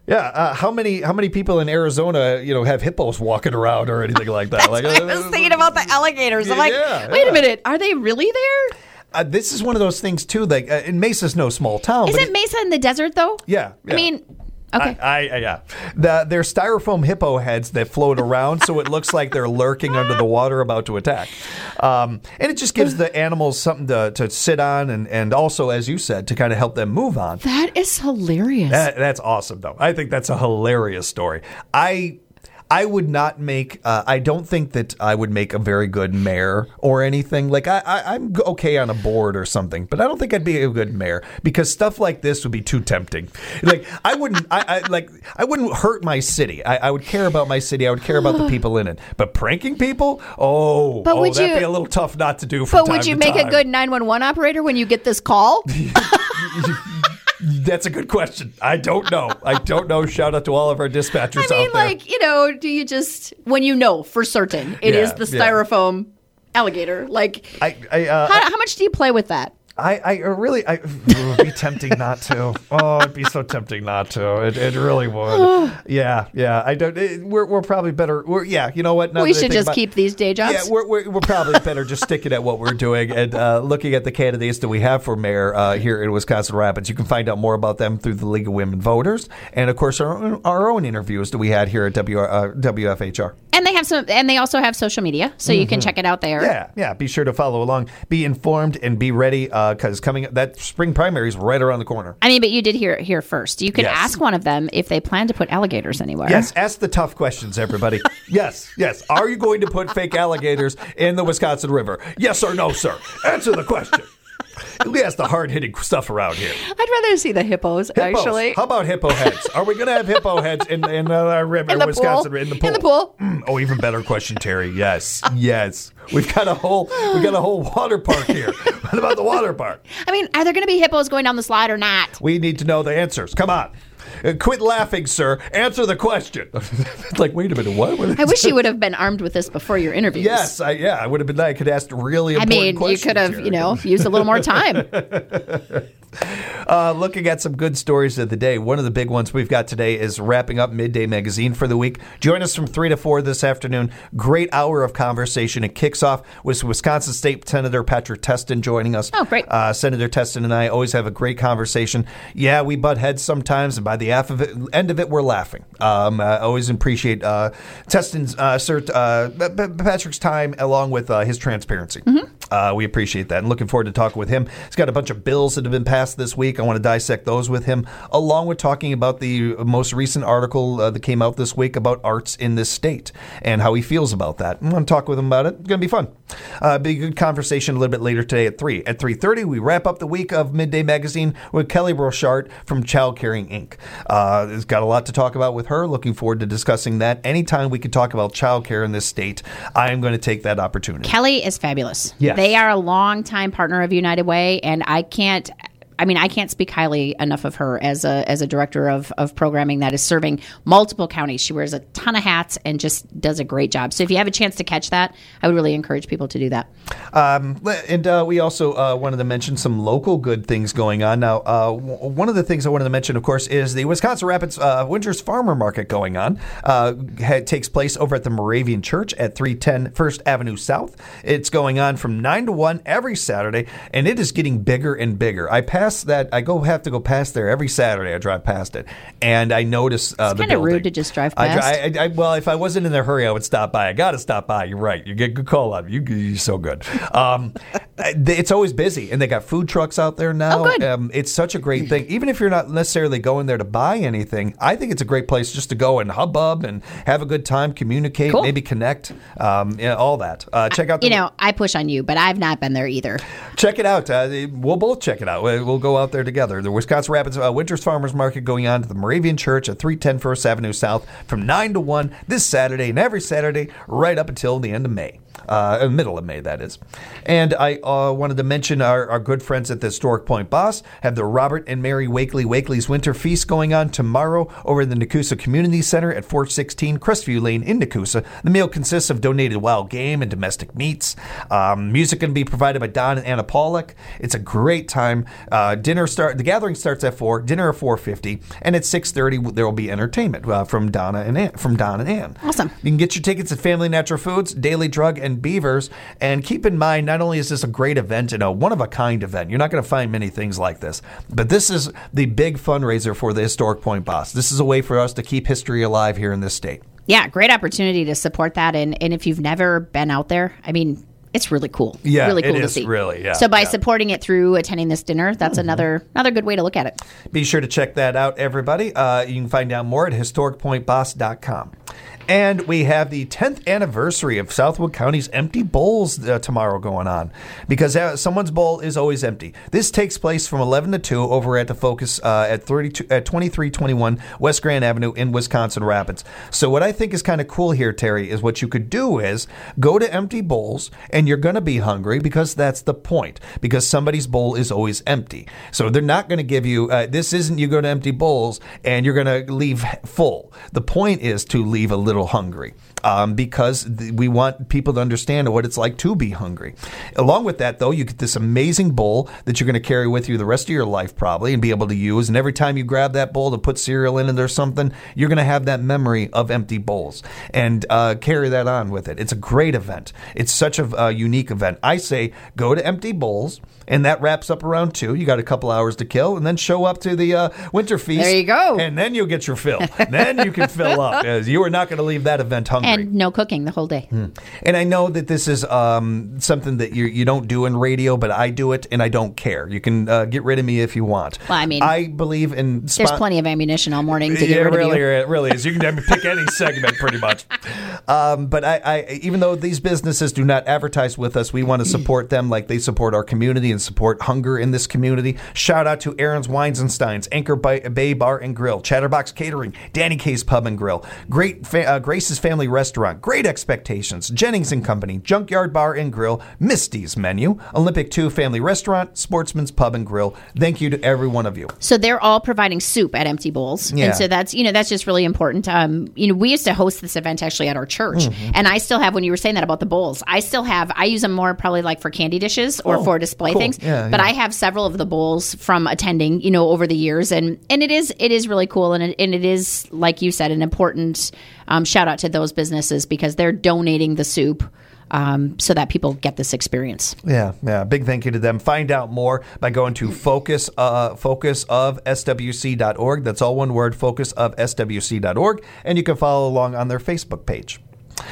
Yeah, uh, how many how many people in Arizona, you know, have hippos walking around or anything like that? like, I was thinking about the alligators. I'm like, yeah, wait yeah. a minute, are they really there? Uh, this is one of those things too. Like, uh, and Mesa's no small town. but Isn't it- Mesa in the desert though? Yeah, yeah. I mean, okay. I, I, yeah. The, they're styrofoam hippo heads that float around, so it looks like they're lurking under the water about to attack. Um, and it just gives the animals something to, to sit on and, and also, as you said, to kind of help them move on. That is hilarious. That, that's awesome, though. I think that's a hilarious story. I... I would not make, uh, I don't think that I would make a very good mayor or anything. Like, I, I, I'm okay on a board or something, but I don't think I'd be a good mayor because stuff like this would be too tempting. Like, I wouldn't, I, I like, I wouldn't hurt my city. I, I would care about my city. I would care about the people in it. But pranking people? Oh, But oh would that'd you- be a little tough not to do from but time would you to make time. a good nine one one operator when you get this call? That's a good question. I don't know. I don't know. Shout out to all of our dispatchers I mean, out there. like, you know, do you just, when you know for certain it is Yeah, the yeah. styrofoam alligator, like, I, I, uh, how, how much do you play with that? I, I really, I, it would be tempting not to. Oh, it'd be so tempting not to. It, it really would. yeah, yeah. I don't. It, we're, we're probably better. We're, yeah, you know what? Now We that I should think just about- keep these day jobs. Yeah, we're, we're, we're probably better just sticking at what we're doing and uh, looking at the candidates that we have for mayor uh, here in Wisconsin Rapids. You can find out more about them through the League of Women Voters and, of course, our own, our own interviews that we had here at W, uh, W F H R. And they have some, and they also have social media, so you can check it out there. Yeah, yeah. Be sure to follow along. Be informed and be ready because coming that spring primary is right around the corner. I mean, but you did hear it here first. You could Yes. ask one of them if they plan to put alligators anywhere. Yes, ask the tough questions, everybody. yes, yes. Are you going to put fake alligators in the Wisconsin River? Yes or no, sir? Answer the question. We ask the hard-hitting stuff around here. I'd rather see the hippos, Hippos. actually. How about hippo heads? Are we going to have hippo heads in, in uh, our river, In the Wisconsin? pool. In the pool. In the pool. Mm, oh, even better question, Terry. Yes, yes. We've got a whole we got a whole water park here. What about the water park? I mean, are there going to be hippos going down the slide or not? We need to know the answers. Come on. Uh, quit laughing, sir. Answer the question. It's like, wait a minute, what? What- I wish you would have been armed with this before your interviews. Yes, I, yeah, I would have been. I could ask really I important mean, you questions. could have, here. you know, used a little more time. Uh, looking at some good stories of the day. One of the big ones we've got today is wrapping up Midday Magazine for the week. Join us from three to four this afternoon. Great hour of conversation. It kicks off with Wisconsin State Senator Patrick Testin joining us. Oh, great. Uh, Senator Testin and I always have a great conversation. Yeah, we butt heads sometimes, and by the half of it, end of it, we're laughing. Um, I always appreciate uh, Testin's, uh, Sir, uh, P- P- Patrick's time along with uh, his transparency. Mm-hmm. Uh, we appreciate that and looking forward to talking with him. He's got a bunch of bills that have been passed this week. I want to dissect those with him, along with talking about the most recent article uh, that came out this week about arts in this state and how he feels about that. I'm going to talk with him about it. It's going to be fun. Uh, be a good conversation a little bit later today at three. At three thirty, we wrap up the week of Midday Magazine with Kelly Brochard from Child Caring Incorporated. Uh, it's got a lot to talk about with her. Looking forward to discussing that. Anytime we can talk about child care in this state, I am going to take that opportunity. Kelly is fabulous. Yes. They are a longtime partner of United Way, and I can't. I mean, I can't speak highly enough of her as a as a director of, of programming that is serving multiple counties. She wears a ton of hats and just does a great job. So if you have a chance to catch that, I would really encourage people to do that. Um, and uh, we also uh, wanted to mention some local good things going on. Now, uh, w- one of the things I wanted to mention, of course, is the Wisconsin Rapids uh, Winter's Farmer Market going on. Uh, it takes place over at the Moravian Church at three ten First Avenue South. It's going on from nine to one every Saturday, and it is getting bigger and bigger. I pass that. I go have to go past there every Saturday. I drive past it, and I notice uh, the kinda building. rude to just drive I dri- past. I, I, well, if I wasn't in a hurry, I would stop by. I got to stop by. You're right. You get a good call on me. You, you're so good. Um, it's always busy, and they got food trucks out there now. Oh, good. Um, it's such a great thing. Even if you're not necessarily going there to buy anything, I think it's a great place just to go and hubbub and have a good time, communicate, Cool. maybe connect, um, yeah, all that. Uh, check out the You know, I push on you, but I've not been there either. Check it out. Uh, we'll both check it out. We'll go out there together. The Wisconsin Rapids uh, Winter's Farmers Market going on to the Moravian Church at three ten First Avenue South from nine to one this Saturday and every Saturday right up until the end of May. Uh, middle of May, that is. And I uh, wanted to mention our, our good friends at the Historic Point Boss have the Robert and Mary Wakely Wakely's Winter Feast going on tomorrow over in the Nakusa Community Center at four sixteen Crestview Lane in Nakusa. The meal consists of donated wild game and domestic meats. Um, music can be provided by Don and Anna Pollock. It's a great time. Uh, dinner start. The gathering starts at four. Dinner at four fifty, and at six thirty there will be entertainment uh, from Donna and Ann, from Don and Ann. Awesome. You can get your tickets at Family Natural Foods, Daily Drug, and Beavers. And keep in mind, not only is this a great event and a one-of-a-kind event, you're not going to find many things like this, but this is the big fundraiser for the Historic Point Boss. This is a way for us to keep history alive here in this state. Yeah, great opportunity to support that. And, and if you've never been out there, I mean, it's really cool. Yeah, really cool it to is see. really, yeah. So by yeah. supporting it through attending this dinner, that's mm-hmm. another another good way to look at it. Be sure to check that out, everybody. Uh, you can find out more at historic point boss dot com. And we have the tenth anniversary of Southwood County's Empty Bowls uh, tomorrow going on, because uh, someone's bowl is always empty. This takes place from eleven to two over at the Focus uh, at thirty-two at twenty-three twenty-one West Grand Avenue in Wisconsin Rapids. So what I think is kind of cool here, Terry, is what you could do is go to Empty Bowls, and you're going to be hungry because that's the point, because somebody's bowl is always empty. So they're not going to give you, uh, this isn't you go to Empty Bowls and you're going to leave full. The point is to leave a little hungry, um, because th- we want people to understand what it's like to be hungry. Along with that, though, you get this amazing bowl that you're going to carry with you the rest of your life probably and be able to use. And every time you grab that bowl to put cereal in it or something, you're going to have that memory of Empty Bowls and uh, carry that on with it. It's a great event. It's such a uh, unique event. I say go to Empty Bowls, and that wraps up around two. You got a couple hours to kill, and then show up to the uh, Winter Feast. There you go. And then you'll get your fill. Then you can fill up, as you are not going to leave that event hungry. And no cooking the whole day. Hmm. And I know that this is um, something that you you don't do in radio, but I do it, and I don't care. You can uh, get rid of me if you want. Well, I mean, I believe in spon- there's plenty of ammunition all morning to get yeah, rid really, of you. It really is. You can pick any segment pretty much. Um, but I, I, even though these businesses do not advertise with us, we want to support them like they support our community and support hunger in this community. Shout out to Aaron's Wines and Steins, Anchor Bay Bar and Grill, Chatterbox Catering, Danny K's Pub and Grill, Great fa- uh, Grace's Family Restaurant, Great Expectations, Jennings and Company, Junkyard Bar and Grill, Misty's Menu, Olympic two Family Restaurant, Sportsman's Pub and Grill. Thank you to every one of you. So they're all providing soup at Empty Bowls. Yeah. And so that's, you know, that's just really important. Um, you know, we used to host this event actually at our church. Mm-hmm. And I still have, when you were saying that about the bowls, I still have, I use them more probably like for candy dishes or oh, for display cool. things. Yeah, but yeah. I have several of the bowls from attending, you know, over the years. And, and it is, it is really cool. And it, and it is, like you said, an important um, shout out to those businesses because they're donating the soup. Um, so that people get this experience. Yeah, yeah. Big thank you to them. Find out more by going to focus, uh, focus of S W C dot org. That's all one word, focus of S W C dot org. And you can follow along on their Facebook page.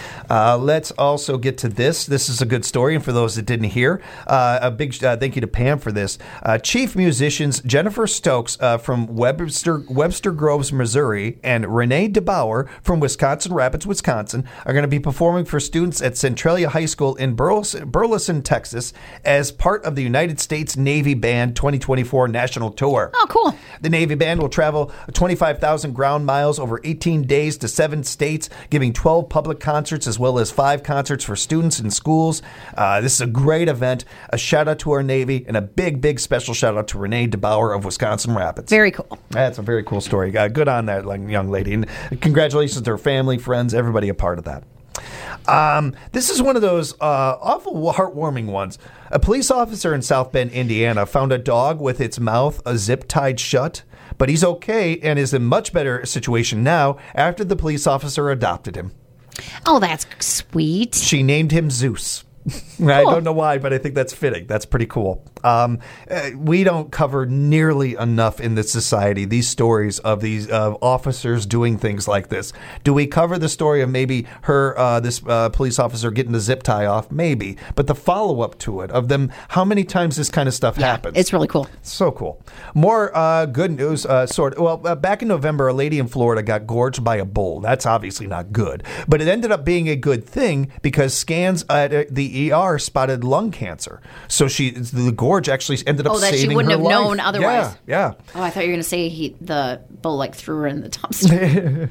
Uh, let's also get to this. This is a good story, and for those that didn't hear, uh, a big uh, thank you to Pam for this. Uh, Chief musicians Jennifer Stokes uh, from Webster Webster Groves, Missouri, and Renee DeBauer from Wisconsin Rapids, Wisconsin, are going to be performing for students at Centralia High School in Burleson, Burleson, Texas, as part of the United States Navy Band twenty twenty-four National Tour. Oh, cool. The Navy Band will travel twenty-five thousand ground miles over eighteen days to seven states, giving twelve public concerts as well as five concerts for students in schools. Uh, this is a great event. A shout out to our Navy and a big, big special shout out to Renee DeBauer of Wisconsin Rapids. Very cool. That's a very cool story. Uh, good on that young lady. And congratulations to her family, friends, everybody a part of that. Um, this is one of those uh, awful heartwarming ones. A police officer in South Bend, Indiana, found a dog with its mouth a zip tied shut, but he's okay and is in much better situation now after the police officer adopted him. Oh, that's sweet. She named him Zeus. Cool. I don't know why, but I think that's fitting. That's pretty cool. Um, uh, we don't cover nearly enough in this society these stories of these uh, officers doing things like this. Do we cover the story of maybe her, uh, this uh, police officer getting the zip tie off? Maybe. But the follow-up to it of them, how many times this kind of stuff yeah, happens? It's really cool. So cool. More uh, good news, uh, sort of. Well, uh, back in November, a lady in Florida got gorged by a bull. That's obviously not good. But it ended up being a good thing because scans at uh, the E R spotted lung cancer. So she, the gorge actually ended up Oh, that saving she wouldn't her have life. known otherwise. Yeah, yeah. Oh, I thought you were going to say he, the bull like threw her in the dumpster.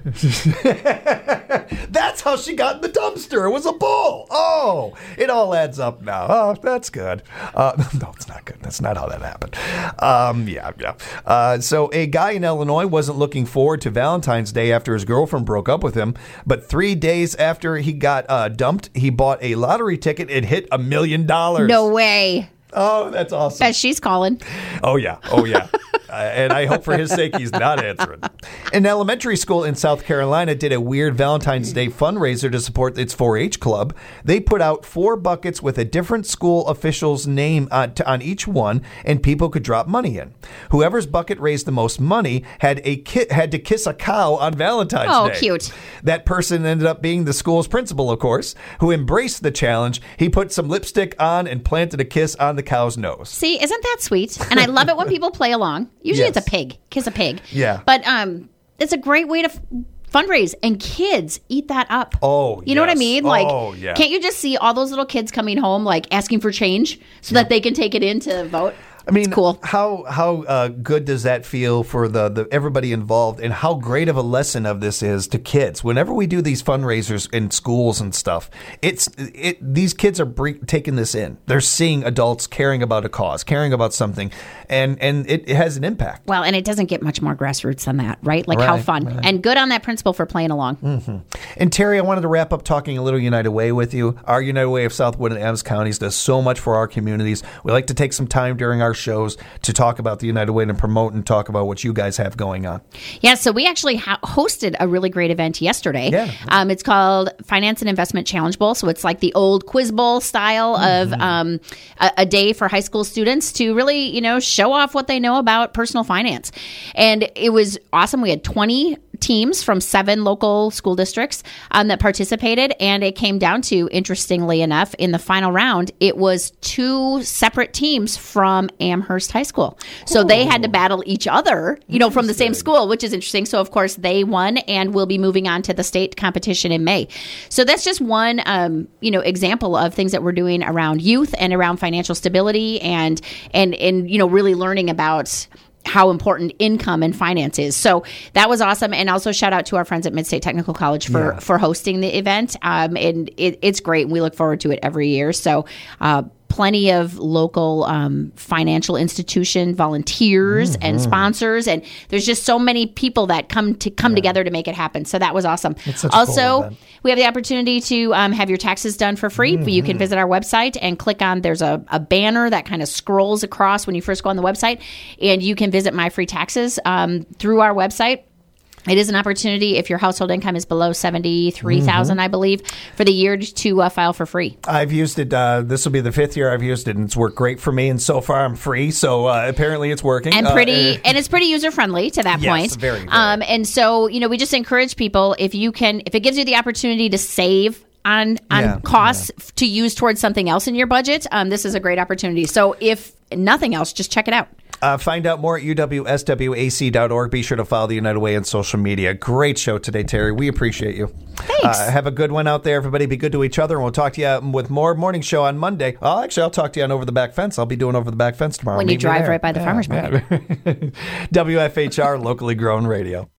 That's how she got in the dumpster. It was a bull. Oh, it all adds up now. Oh, that's good. Uh, no, it's not good. That's not how that happened. Um, yeah, yeah. Uh, so a guy in Illinois wasn't looking forward to Valentine's Day after his girlfriend broke up with him, but three days after he got uh, dumped, he bought a lottery ticket and hit a million dollars. No way. Oh, that's awesome. Bet she's calling. Oh, yeah. Oh, yeah. uh, and I hope for his sake he's not answering. An elementary school in South Carolina did a weird Valentine's Day fundraiser to support its four H club. They put out four buckets with a different school official's name on, to, on each one, and people could drop money in. Whoever's bucket raised the most money had a ki- had to kiss a cow on Valentine's Oh, Day. cute. That person ended up being the school's principal, of course, who embraced the challenge. He put some lipstick on and planted a kiss on the cow's nose. See, isn't that sweet? And I love it when people play along. Usually Yes. it's a pig. Kiss a pig. Yeah. But um, it's a great way to f- fundraise, and kids eat that up. Oh, You know what I yes. mean? Like, Oh, yeah. can't you just see all those little kids coming home, like asking for change so that they can take it in to vote? I mean, It's cool. how how uh, good does that feel for the, the everybody involved, and how great of a lesson of this is to kids? Whenever we do these fundraisers in schools and stuff, it's it these kids are bre- taking this in. They're seeing adults caring about a cause, caring about something, and and it, it has an impact. Well, and it doesn't get much more grassroots than that, right? Like, how Right, fun. right. And good on that principal for playing along. Mm. And Terry, I wanted to wrap up talking a little United Way with you. Our United Way of Southwood and Adams counties does so much for our communities. We like to take some time during our shows to talk about the United Way and promote and talk about what you guys have going on. Yeah, so we actually ha- hosted a really great event yesterday. Yeah. Um, it's called Finance and Investment Challenge Bowl. So it's like the old quiz bowl style Mm-hmm. of um, a, a day for high school students to really, you know, show off what they know about personal finance. And it was awesome. We had twenty teams from seven local school districts um, that participated, and it came down to, interestingly enough, in the final round, it was two separate teams from Amherst High School. So they had to battle each other, you know, from the same school, which is interesting. So of course they won, and will be moving on to the state competition in May. So that's just one, um, you know, example of things that we're doing around youth and around financial stability, and and and you know, really learning about how important income and finance is. So that was awesome. And also shout out to our friends at Midstate Technical College for, Yeah. for hosting the event. Um, and it, it's great. And we look forward to it every year. So, uh, plenty of local um, financial institution volunteers Mm-hmm. and sponsors, and there's just so many people that come to come together to make it happen. So that was awesome. It's such a cool Also, event. we have the opportunity to um, have your taxes done for free. You Mm-hmm. can visit our website and click on, there's a, a banner that kind of scrolls across when you first go on the website, and you can visit My Free Taxes um, through our website. It is an opportunity, if your household income is below seventy-three thousand dollars, I believe, for the year to uh, file for free. I've used it. Uh, this will be the fifth year I've used it, and it's worked great for me. And so far, I'm free. So uh, apparently, it's working. And Uh, pretty, uh, and it's pretty user friendly to that Yes, point. very, very. Um, and so, you know, we just encourage people, if you can, if it gives you the opportunity to save on on Yeah, costs f- to use towards something else in your budget, um, this is a great opportunity. So, if nothing else, just check it out. Uh, find out more at U W S W A C dot org. Be sure to follow the United Way on social media. Great show today, Terry. We appreciate you. Thanks. Uh, have a good one out there, everybody. Be good to each other, and we'll talk to you with more morning show on Monday. Well, actually, I'll talk to you on Over the Back Fence. I'll be doing Over the Back Fence tomorrow. When you Meet me drive there. right by the farmer's market. W F H R, locally grown radio.